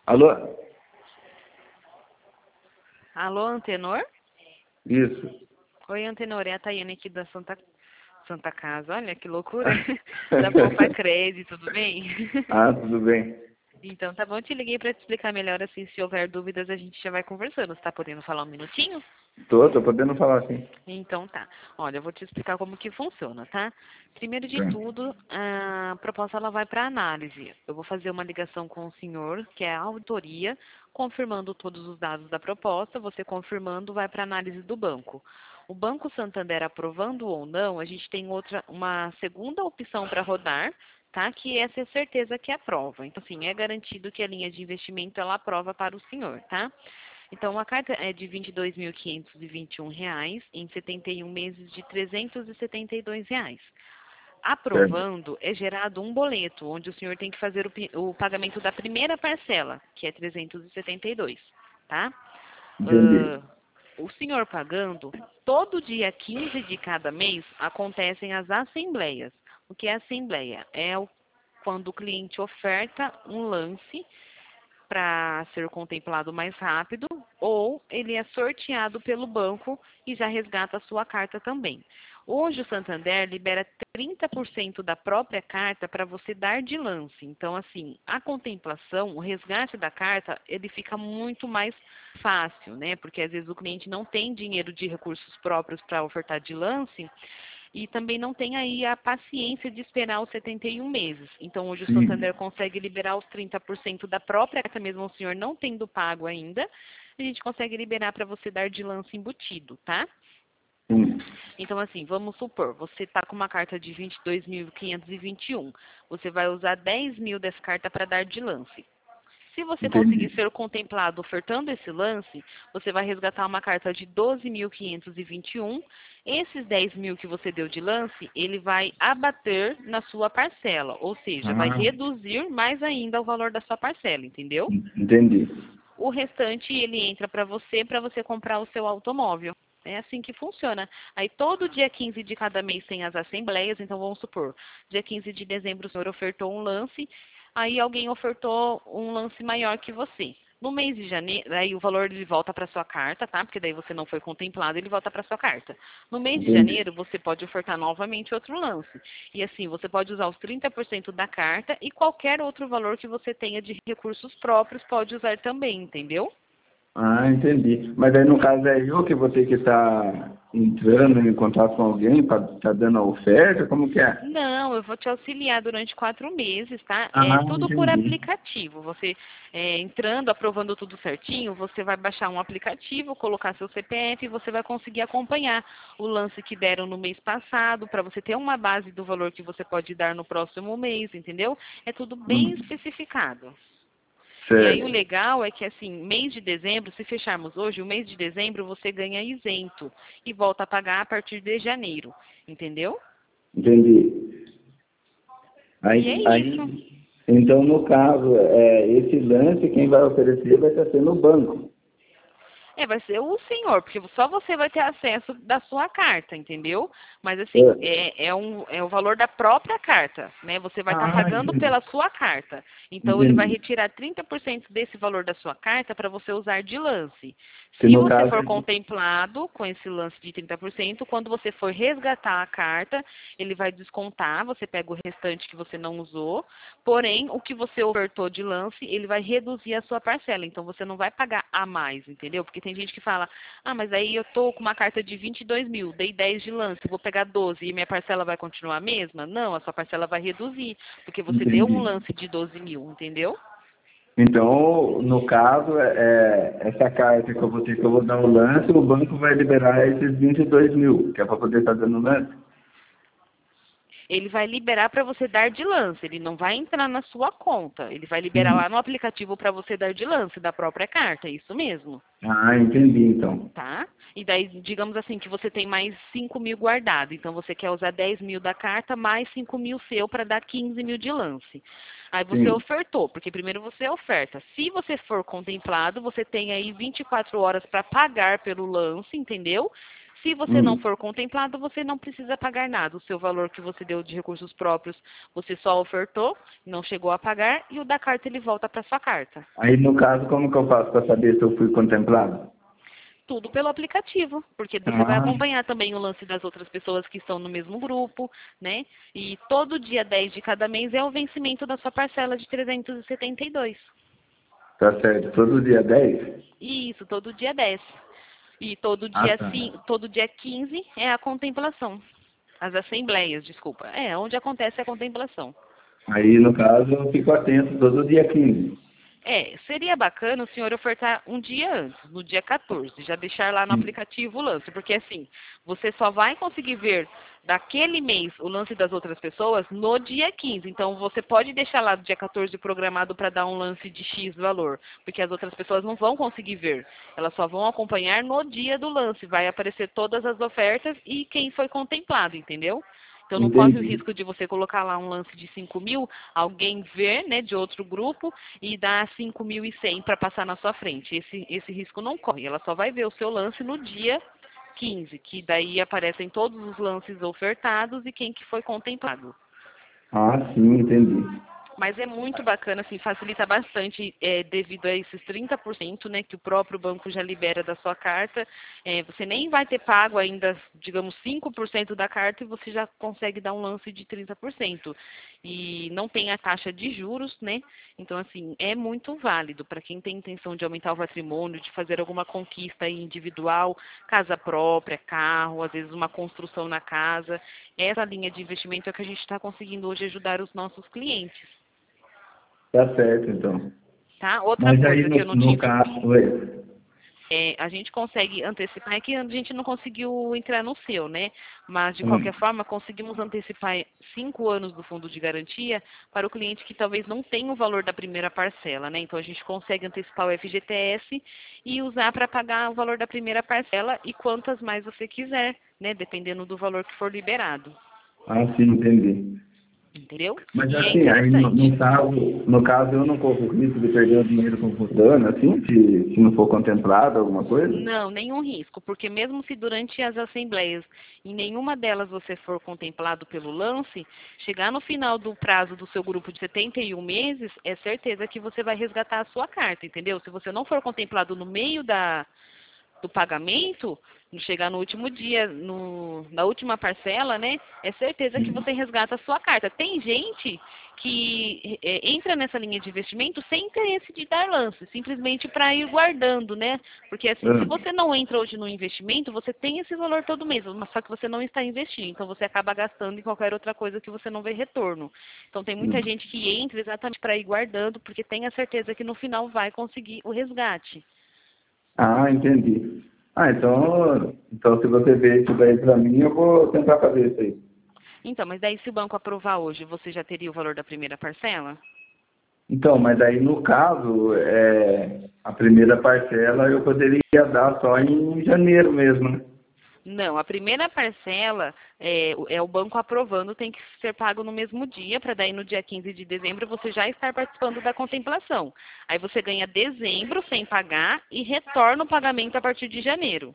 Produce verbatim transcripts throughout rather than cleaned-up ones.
Alô? Alô, Antenor? Isso. Oi, Antenor, é a Tayane aqui da Santa, Santa Casa. Olha que loucura. Da Poupa Crédito, tudo bem? Ah, tudo bem. Então, tá bom, eu te liguei para te explicar melhor, assim, se houver dúvidas a gente já vai conversando. Você tá podendo falar um minutinho? Tô, tô podendo falar assim. Então tá. Olha, eu vou te explicar como que funciona, tá? Primeiro de Tá. tudo, a proposta ela vai para análise. Eu vou fazer uma ligação com o senhor, que é a auditoria, confirmando todos os dados da proposta. Você confirmando, vai para análise do banco. O Banco Santander aprovando ou não, a gente tem outra, uma segunda opção para rodar, tá? Que essa é certeza que aprova. Então, assim, é garantido que a linha de investimento ela aprova para o senhor, tá? Então, a carta é de vinte e dois mil quinhentos e vinte e um reais em setenta e um meses de trezentos e setenta e dois reais. Certo. Aprovando, é gerado um boleto, onde o senhor tem que fazer o, pi- o pagamento da primeira parcela, que é trezentos e setenta e dois, tá? Entendi. Ah, o senhor pagando, todo dia quinze de cada mês acontecem as assembleias. O que é assembleia? É o- quando o cliente oferta um lance para ser contemplado mais rápido, ou ele é sorteado pelo banco e já resgata a sua carta também. Hoje o Santander libera trinta por cento da própria carta para você dar de lance. Então, assim, a contemplação, o resgate da carta, ele fica muito mais fácil, né? Porque às vezes o cliente não tem dinheiro de recursos próprios para ofertar de lance, e também não tem aí a paciência de esperar os setenta e um meses. Então, hoje o Sim. Santander consegue liberar os trinta por cento da própria carta, mesmo o senhor não tendo pago ainda, a gente consegue liberar para você dar de lance embutido, tá? Sim. Então, assim, vamos supor, você está com uma carta de vinte e dois mil quinhentos e vinte e um, você vai usar dez mil dessa carta para dar de lance. Se você conseguir Entendi. ser contemplado ofertando esse lance, você vai resgatar uma carta de doze mil quinhentos e vinte e um. Esses dez mil que você deu de lance, ele vai abater na sua parcela, ou seja, vai Ah, reduzir mais ainda o valor da sua parcela, entendeu? entendi. O restante ele entra para você, para você comprar o seu automóvel. É assim que funciona. Aí todo dia quinze de cada mês tem as assembleias, então vamos supor, dia quinze de dezembro o senhor ofertou um lance, aí alguém ofertou um lance maior que você. No mês de janeiro, aí o valor ele volta para sua carta, tá? Porque daí você não foi contemplado, ele volta para sua carta. No mês de Entendi. janeiro, você pode ofertar novamente outro lance. E assim, você pode usar os trinta por cento da carta e qualquer outro valor que você tenha de recursos próprios pode usar também, entendeu? Ah, entendi. Mas aí no caso é eu que vou ter que estar entrando em contato com alguém para estar tá dando a oferta? Como que é? Não, eu vou te auxiliar durante quatro meses, tá? É Ah, tudo por entendi. aplicativo. Você é, entrando, aprovando tudo certinho, você vai baixar um aplicativo, colocar seu C P F e você vai conseguir acompanhar o lance que deram no mês passado, para você ter uma base do valor que você pode dar no próximo mês, entendeu? É tudo bem Hum, especificado. E aí o certo. legal é que assim, mês de dezembro, se fecharmos hoje, o mês de dezembro você ganha isento e volta a pagar a partir de janeiro, entendeu? Entendi. E é Aí, isso. aí, então, no caso, é, esse lance, quem vai oferecer vai estar sendo o banco. É, vai ser o senhor, porque só você vai ter acesso da sua carta, entendeu? Mas assim, É. é, é, um, é o valor da própria carta, né? Você vai estar Ah, pagando entendi. pela sua carta. Então ele vai Entendi. retirar trinta por cento desse valor da sua carta para você usar de lance. Que Se no você caso, for contemplado com esse lance de trinta por cento, quando você for resgatar a carta, ele vai descontar, você pega o restante que você não usou, porém, o que você ofertou de lance, ele vai reduzir a sua parcela. Então você não vai pagar a mais, entendeu? Porque tem gente que fala, ah, mas aí eu tô com uma carta de vinte e dois mil, dei dez de lance, vou pegar doze e minha parcela vai continuar a mesma? Não, a sua parcela vai reduzir, porque você deu um entendi. lance de doze mil, entendeu? Então, no caso, é, é, essa carta que eu vou ter que eu vou dar o lance, o banco vai liberar esses vinte e dois mil, que é para poder estar dando lance. Ele vai liberar para você dar de lance, ele não vai entrar na sua conta, ele vai liberar Sim. lá no aplicativo para você dar de lance da própria carta, é isso mesmo. Ah, entendi, então. Tá? E daí, digamos assim, que você tem mais cinco mil guardado. Então, você quer usar dez mil da carta, mais cinco mil seu para dar quinze mil de lance. Aí você Sim. ofertou, porque primeiro você oferta. Se você for contemplado, você tem aí vinte e quatro horas para pagar pelo lance, entendeu? Se você não Hum. for contemplado, você não precisa pagar nada. O seu valor que você deu de recursos próprios, você só ofertou, não chegou a pagar, e o da carta ele volta para sua carta. Aí, no caso, como que eu faço para saber se eu fui contemplado? Tudo pelo aplicativo, porque você vai Ah, acompanhar também o lance das outras pessoas que estão no mesmo grupo, né? E todo dia dez de cada mês é o vencimento da sua parcela de trezentos e setenta e dois. tá certo. Todo dia dez? Isso, todo dia dez. E todo Ah, dia, tá. cin- todo dia quinze é a contemplação. As assembleias, desculpa. É, onde acontece a contemplação. Aí, no caso, eu fico atento todo dia quinze. É, seria bacana o senhor ofertar um dia antes, no dia quatorze, já deixar lá no Hum. aplicativo o lance, porque assim, você só vai conseguir ver daquele mês o lance das outras pessoas no dia quinze. Então você pode deixar lá do dia quatorze programado para dar um lance de X valor, porque as outras pessoas não vão conseguir ver. Elas só vão acompanhar no dia do lance, vai aparecer todas as ofertas e quem foi contemplado, entendeu? Então não corre o Entendi. risco de você colocar lá um lance de cinco mil, alguém ver, né, de outro grupo e dar cinco mil e cem para passar na sua frente. Esse, esse risco não corre. Ela só vai ver o seu lance no dia quinze, que daí aparecem todos os lances ofertados e quem que foi contemplado. Ah, sim, entendi. Mas é muito bacana, assim, facilita bastante é, devido a esses trinta por cento, né, que o próprio banco já libera da sua carta. É, você nem vai ter pago ainda, digamos, cinco por cento da carta e você já consegue dar um lance de trinta por cento. E não tem a taxa de juros, né? Então, assim, é muito válido para quem tem intenção de aumentar o patrimônio, de fazer alguma conquista individual, casa própria, carro, às vezes uma construção na casa. Essa linha de investimento é que a gente está conseguindo hoje ajudar os nossos clientes. Tá certo, então. Tá? Outra Mas aí, coisa que no, eu não te no informei, caso, oi. é, a gente consegue antecipar, é que a gente não conseguiu entrar no seu, né? Mas, de qualquer Hum. forma, conseguimos antecipar cinco anos do fundo de garantia para o cliente que talvez não tenha o valor da primeira parcela, né? Então, a gente consegue antecipar o F G T S e usar para pagar o valor da primeira parcela e quantas mais você quiser, né? Dependendo do valor que for liberado. Ah, sim, entendi. Entendeu? Mas E é assim, aí no, interessante. no caso, no caso eu não corro o risco de perder o dinheiro computando, assim, se, se não for contemplado alguma coisa? Não, nenhum risco, porque mesmo se durante as assembleias em nenhuma delas você for contemplado pelo lance, chegar no final do prazo do seu grupo de setenta e um meses, é certeza que você vai resgatar a sua carta, entendeu? Se você não for contemplado no meio da, do pagamento, no chegar no último dia, no, na última parcela, né? É certeza que Hum. você resgata a sua carta. Tem gente que é, entra nessa linha de investimento sem interesse de dar lance, simplesmente para ir guardando, né? Porque assim, se Ah, você não entra hoje no investimento, você tem esse valor todo mês, mas só que você não está investindo, então você acaba gastando em qualquer outra coisa que você não vê retorno. Então tem muita hum. gente que entra exatamente para ir guardando, porque tem a certeza que no final vai conseguir o resgate. Ah, entendi. Ah, então, então se você vê isso daí pra mim, eu vou tentar fazer isso aí. Então, mas daí se o banco aprovar hoje, você já teria o valor da primeira parcela? Então, mas aí no caso, é, a primeira parcela eu poderia dar só em janeiro mesmo, né? Não, a primeira parcela é, o é o banco aprovando, tem que ser pago no mesmo dia, para daí no dia quinze de dezembro você já estar participando da contemplação. Aí você ganha dezembro sem pagar e retorna o pagamento a partir de janeiro.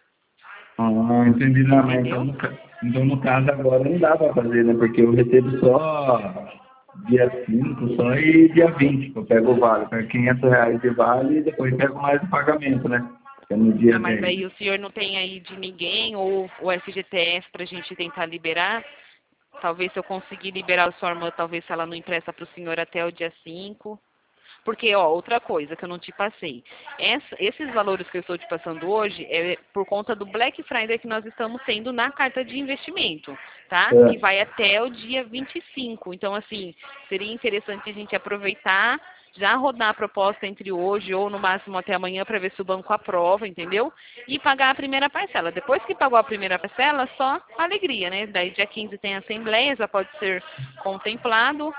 Ah, entendi. Não, mas então Entendeu? no, ca- então no caso agora não dá pra fazer, né? Porque eu recebo só dia cinco só e dia vinte, eu pego o vale. Pego quinhentos reais de vale e depois pego mais o pagamento, né? Que é no dia Ah, mas dez. aí o senhor não tem aí de ninguém ou o F G T S para a gente tentar liberar? Talvez se eu conseguir liberar a sua irmã, talvez se ela não empresta para o senhor até o dia cinco. Porque, ó, outra coisa que eu não te passei. Essa- esses valores que eu estou te passando hoje é por conta do Black Friday que nós estamos tendo na carta de investimento, tá? Que É. vai até o dia vinte e cinco. Então, assim, seria interessante a gente aproveitar, já rodar a proposta entre hoje ou no máximo até amanhã para ver se o banco aprova, entendeu? E pagar a primeira parcela. Depois que pagou a primeira parcela, só alegria, né? Daí dia quinze tem a assembleia, já pode ser contemplado.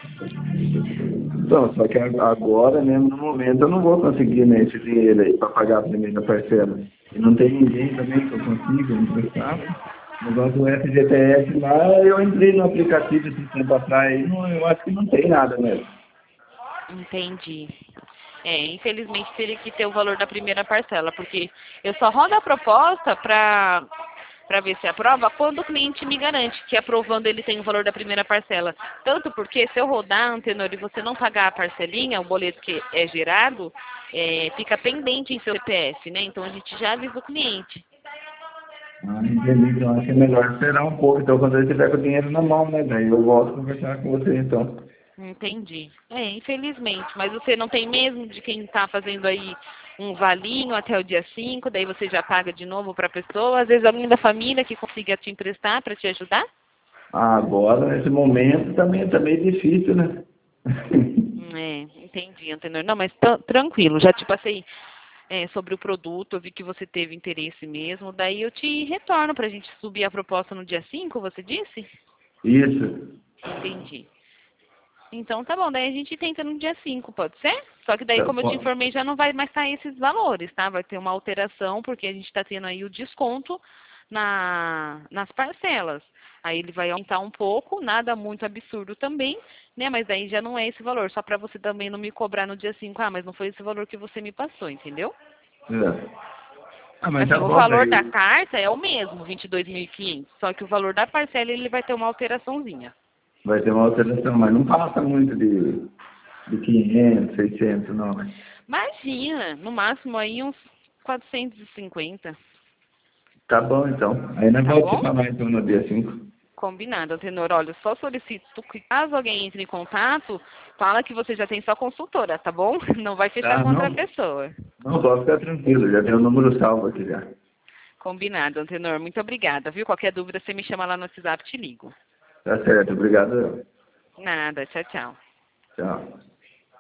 Então, só que agora mesmo, no momento, eu não vou conseguir né, esse dinheiro aí para pagar a primeira parcela. E não tem ninguém também que eu consiga emprestar, né? O negócio do F G T S lá, eu entrei no aplicativo esse tempo atrás, e não, eu acho que não tem nada mesmo. Entendi. É, infelizmente teria que ter o valor da primeira parcela, porque eu só rodo a proposta para para ver se aprova quando o cliente me garante que aprovando ele tem o valor da primeira parcela. Tanto porque se eu rodar, Antenor, e você não pagar a parcelinha, o boleto que é gerado, é, fica pendente em seu C P F, né? Então a gente já avisa o cliente. Ah, entendi. Então acho que é melhor esperar um pouco. Então quando eu tiver com o dinheiro na mão, né? Daí eu volto a conversar com você então. Entendi. É, infelizmente. Mas você não tem mesmo de quem está fazendo aí um valinho até o dia cinco, daí você já paga de novo para a pessoa? Às vezes alguém da família que consiga te emprestar para te ajudar? Ah, agora, nesse momento, também tá meio difícil, né? É, entendi, Antenor. Não, mas tá tranquilo. Já te passei é, sobre o produto, eu vi que você teve interesse mesmo. Daí eu te retorno para a gente subir a proposta no dia cinco, você disse? Isso. Entendi. Então tá bom, daí a gente tenta no dia cinco, pode ser? Só que daí, Tá como eu te bom. informei, já não vai mais estar esses valores, tá? Vai ter uma alteração, porque a gente está tendo aí o desconto na, nas parcelas. Aí ele vai aumentar um pouco, nada muito absurdo também, né? Mas daí já não é esse valor, só para você também não me cobrar no dia cinco. Ah, mas não foi esse valor que você me passou, entendeu? É. Ah, mas Assim, tá o bom, valor da daí. carta é o mesmo, vinte e dois mil e quinhentos, só que o valor da parcela ele vai ter uma alteraçãozinha. Vai ter uma alteração, mas não passa muito de, de quinhentos, seiscentos, não, né? Imagina, no máximo aí uns quatrocentos e cinquenta. Tá bom, então. Aí nós Tá voltamos a bom? falar, então, no dia cinco. Combinado, Antenor. Olha, só solicito que caso alguém entre em contato, fala que você já tem sua consultora, tá bom? Não vai fechar Tá, com outra não? pessoa. Não, pode ficar tranquilo, já tem o número salvo aqui já. Combinado, Antenor. Muito obrigada, viu? Qualquer dúvida, você me chama lá no WhatsApp, te ligo. Tá certo, obrigado. Nada, tchau, tchau. Tchau.